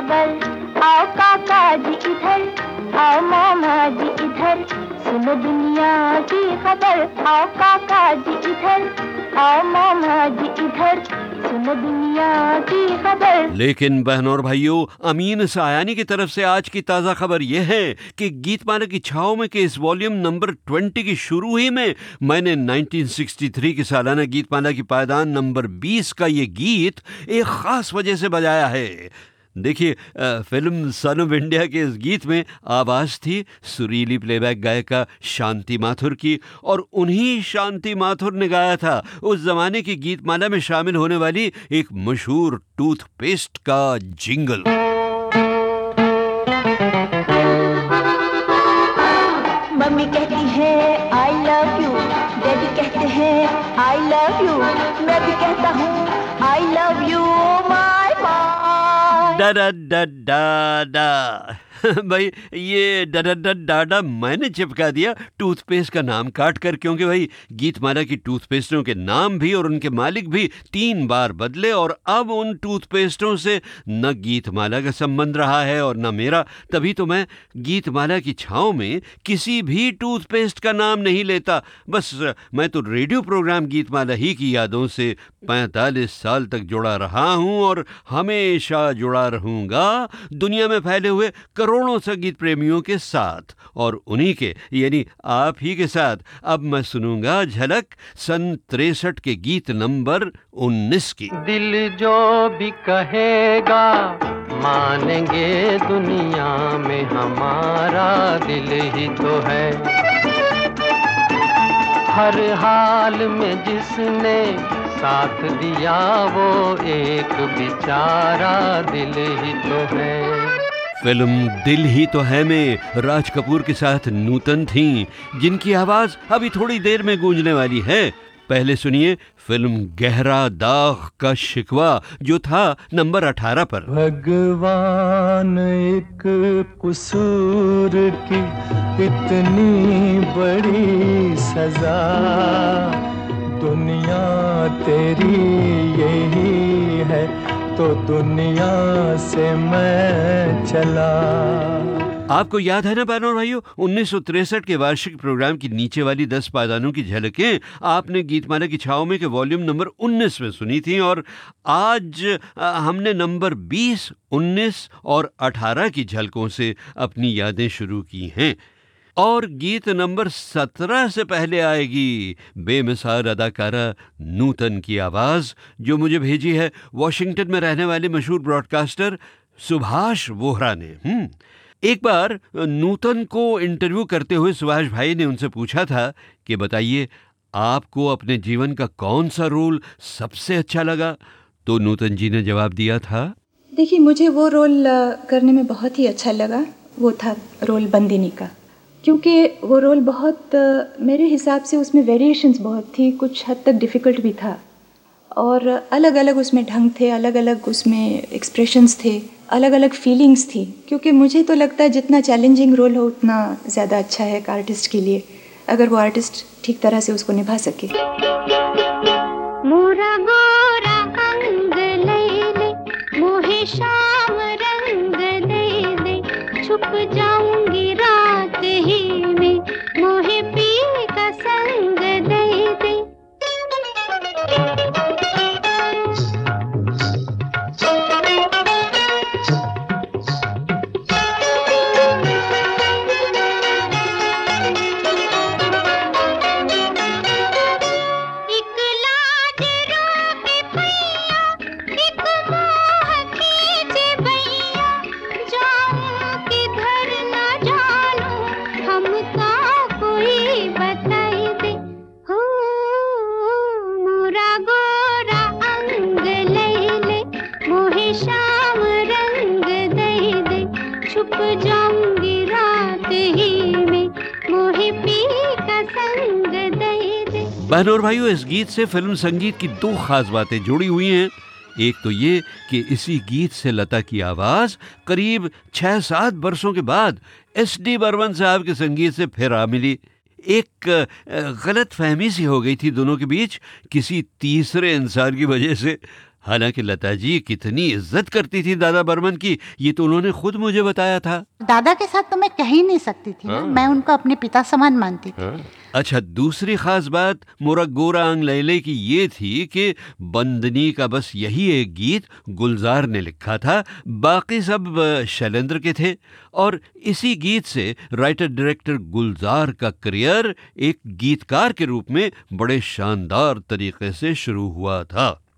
खबर, आओ काका जी इधर, आओ मामा जी इधर, सुनो दुनिया की खबर, आओ काका जी इधर, आओ मामा जी इधर, सुनो दुनिया की खबर। लेकिन बहनों और भाइयों, अमीन सायानी की तरफ से आज की ताज़ा खबर यह है कि गीतमाला की छाव में के इस वॉल्यूम नंबर 20 की शुरू ही में मैंने 1963 की सालाना गीतमाला की पायदान नंबर 20 का ये गीत एक खास वजह से बजाया है। देखिए, फिल्म सन ऑफ इंडिया के इस गीत में आवाज़ थी सुरीली प्लेबैक गायिका शांति माथुर की, और उन्हीं शांति माथुर ने गाया था उस जमाने की गीतमाला में शामिल होने वाली एक मशहूर टूथपेस्ट का जिंगल। मम्मी कहती है आई लव यू, डैडी कहते हैं आई लव यू, मैं भी कहता हूँ I love you my mom. डा डा डा डा डा भाई, ये डाडा मैंने चिपका दिया टूथपेस्ट का नाम काट कर, क्योंकि भाई गीतमाला की टूथपेस्टों के नाम भी और उनके मालिक भी 3 बार बदले, और अब उन टूथपेस्टों से न गीतमाला का संबंध रहा है और न मेरा। तभी तो मैं गीतमाला की छाँव में किसी भी टूथपेस्ट का नाम नहीं लेता। बस मैं तो रेडियो प्रोग्राम गीतमाला ही की यादों से 45 साल तक जुड़ा रहा हूँ और हमेशा जुड़ा रहूँगा दुनिया में फैले हुए करोड़ों संगीत प्रेमियों के साथ, और उन्हीं के यानी आप ही के साथ अब मैं सुनूंगा झलक सन 63 के गीत नंबर 19 की। दिल जो भी कहेगा मानेंगे, दुनिया में हमारा दिल ही तो है, हर हाल में जिसने साथ दिया वो एक बेचारा दिल ही तो है। फिल्म दिल ही तो है में राज कपूर के साथ नूतन थीं, जिनकी आवाज अभी थोड़ी देर में गूंजने वाली है। पहले सुनिए फिल्म गहरा दाग का शिकवा, जो था नंबर 18 पर। भगवान एक कसूर की इतनी बड़ी सजा, दुनिया तेरी यही है तो दुनिया से मैं चला। आपको याद है ना बहनों और भाइयों, 1963 के वार्षिक प्रोग्राम की नीचे वाली 10 पायदानों की झलकें आपने गीतमाला की छाव में के वॉल्यूम नंबर 19 में सुनी थी, और आज हमने नंबर 20, 19 और 18 की झलकों से अपनी यादें शुरू की हैं। और गीत नंबर 17 से पहले आएगी बेमिसाल अदाकारा नूतन की आवाज़, जो मुझे भेजी है वॉशिंगटन में रहने वाले मशहूर ब्रॉडकास्टर सुभाष वोहरा ने। एक बार नूतन को इंटरव्यू करते हुए सुभाष भाई ने उनसे पूछा था कि बताइए आपको अपने जीवन का कौन सा रोल सबसे अच्छा लगा, तो नूतन जी ने जवाब दिया था, देखिए मुझे वो रोल करने में बहुत ही अच्छा लगा, वो था रोल बंदिनी का, क्योंकि वो रोल बहुत मेरे हिसाब से उसमें वेरिएशंस बहुत थी, कुछ हद तक डिफ़िकल्ट भी था, और अलग अलग उसमें ढंग थे, अलग अलग उसमें एक्सप्रेशंस थे, अलग अलग फीलिंग्स थी। क्योंकि मुझे तो लगता है जितना चैलेंजिंग रोल हो उतना ज़्यादा अच्छा है एक आर्टिस्ट के लिए, अगर वो आर्टिस्ट ठीक तरह से उसको निभा सके। मोरा गोरा अंग ले ले, मोहे शाम रंग दे दे, छुप जाऊंगी रात ही में, मोहे पी का संग दे दे। बहनों और भाइयों, इस गीत से फिल्म संगीत की 2 खास बातें जुड़ी हुई हैं। एक तो ये कि इसी गीत से लता की आवाज करीब 6-7 बरसों के बाद एस.डी. बर्मन साहब के संगीत से फिर आ मिली। एक गलत फहमी सी हो गई थी दोनों के बीच किसी तीसरे इंसान की वजह से। हालांकि लता जी कितनी इज्जत करती थी दादा बर्मन की, ये तो उन्होंने खुद मुझे बताया था। दादा के साथ तो मैं कह ही नहीं सकती थी ना, मैं उनको अपने पिता समान मानती थी। अच्छा, दूसरी खास बात मोरा गोरा आंग लैले की ये थी कि बंदनी का बस यही एक गीत गुलजार ने लिखा था, बाकी सब शैलेंद्र के थे। और इसी गीत से राइटर डायरेक्टर गुलजार का करियर एक गीतकार के रूप में बड़े शानदार तरीके से शुरू हुआ था।